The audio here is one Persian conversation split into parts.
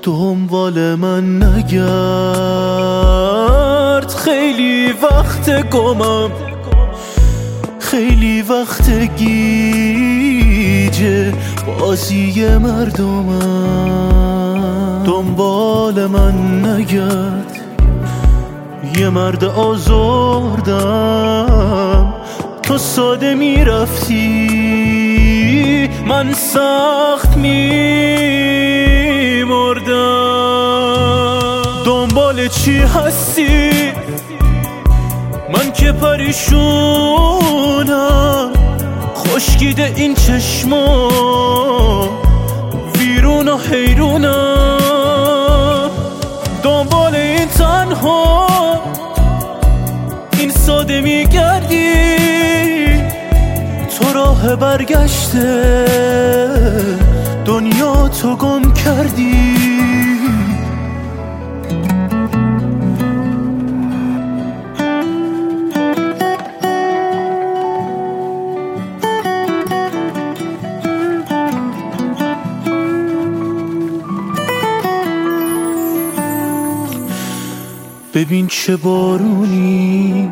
دنبال من نگرد، خیلی وقت گمم، خیلی وقت گیجه بازی مردمم. دنبال من نگرد، یه مرد آزردم، تو ساده میرفتی من سخت میمردم. دنبال چی هستی؟ من که پریشونم، خشکیده این چشما ویرون و حیرونم. دنبال این تنها این ساده میگردی، تو راه برگشته دنیا تو گم کردی. ببین چه بارونی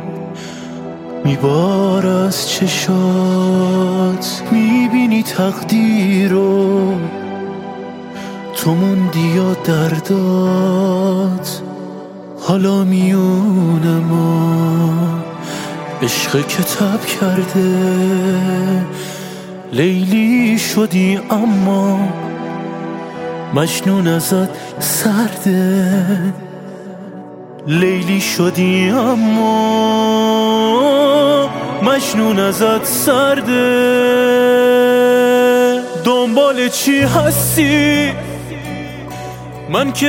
میبار از چشات، میبینی تقدیر رو تو موندی یا دردات. حالا میونه ما عشق کتاب کرده، لیلی شدی اما مجنون ازت سرده. لیلی شدی اما مجنون ازت سرده. دنبال چی هستی؟ من که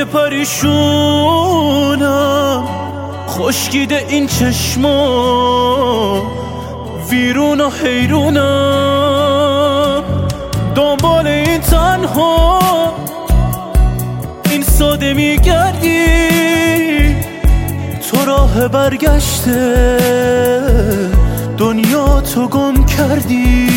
پریشونم، خشکیده این چشما ویرون و حیرونم. دنبال این تنها این ساده میگردی، تو راه برگشته دنیا تو گم کردی.